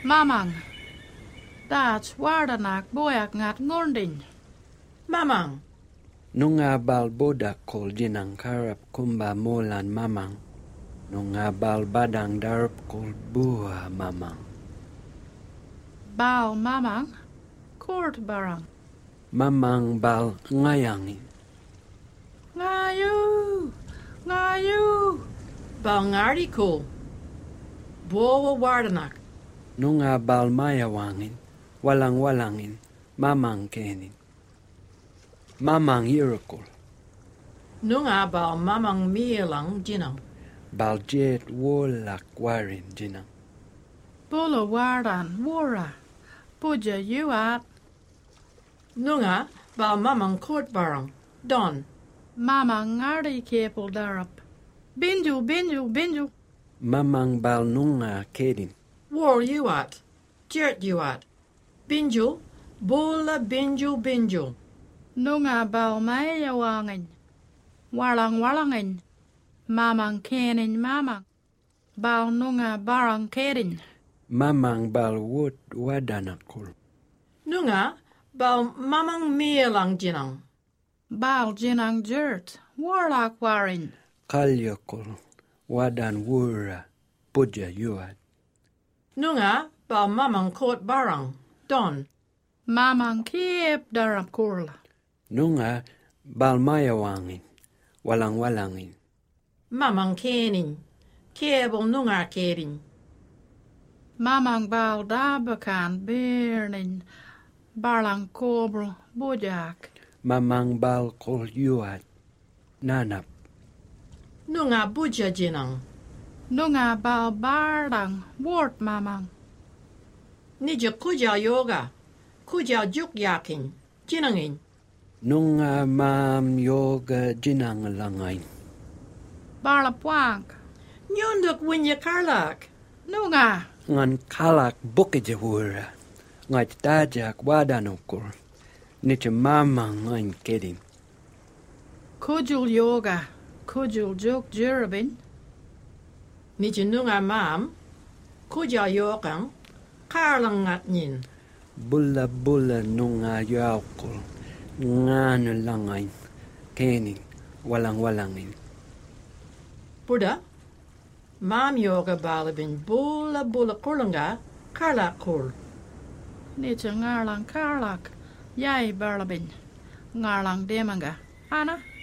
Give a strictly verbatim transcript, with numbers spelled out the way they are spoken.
Mamang. That's wardanak boyak ngat ngondin. Mamang. Nunga bal bodak kol jinang karap kumba molan mamang. Nunga bal badang darap kol bua mamang. Bal mamang. Court barang. Mamang bal ngayangin. Ngayu. Ngayu. Bal ngardi kul. Bowa wardanak. Nunga bal mayawangin. Walang walangin. Mamang kenin. Mamang irokol. Nunga bal mamang mielang jinang. Bal jet wolak warin jinang. Bolo wardan wara. Puja yuat. Nunga bal mamang court barang. Don. Mamang ngardi kepul darap. Binju, binju, binju. Mamang bal nunga kedin. War yuat. Jert yuat. Binju. Bola binju binju. Nunga bal mayawangin. Walang walangin. Mamang kenin mamang. Bal nunga barang kedin. Mamang bal wot wadanakul. Nunga bal mamang mielang jinang. Bal jinang jert. Warlak warin. Kalyakul. Wadan wura. Puja yuat. Nunga bal mamang court barang. Don. Mamang kip darap kurla. Nunga bal mayawangin. Walang walangin. Mamang kenin. Kebel nunga kerin. Mamang bal dabakan birnin. Barlang kobro bujak. Mamang bal kol yuat. Nanap. Nunga buja jinang. Nunga bal bardang wart mamang. Nija kuja yoga. Kuja juk yakin. Jinangin. Nunga mam yoga jinang langain. Barla puank. Nyunduk winya karlak. Nunga. Ngan kalak bukija wura. Ngat dajak wadanukul. Nicha mamang ngain kedin. Kujul yoga. Kujul juk jurabin. Nija nunga mam. Kuja yogang. Karlang ngat nin. Bulla bulla nunga yaukul. Nganu langain. Kenin. Walang walangin. Buddha. Mam yoga balabin bula bula kurlanga. Karlak kul. Nicha ngarlang karlak. Yay barlabin. Ngarlang demanga. Ana.